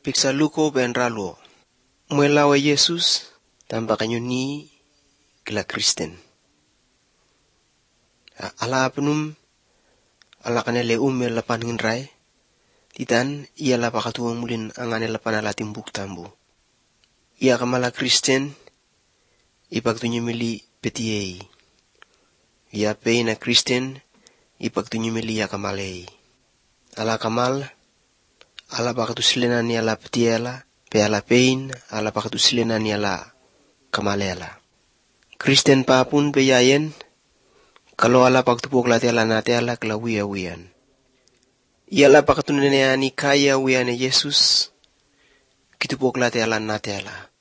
piksa luko ben raluo. Mwelawa Yesus tanpa kanyuni kila Kristen. Ala penum ala kanele lapan ngrai. Titan ia la pakatuang mulin angane lapan ala timbuk tambu. Ia kamala Kristen ipagtunyumili petiei. Ia peina Kristen ipagtunyumili ia kamalei. Ala kamal ala pakatusilenan ia la petiela pe ala pein ala pakatusilenan ia la kamalela. Kristen papun pe yayen kalau ala paktupok lati ala nate ala kela wiyan. Ia la pakatuneneani kaya wiyane Yesus kitupok lati ala nate ala.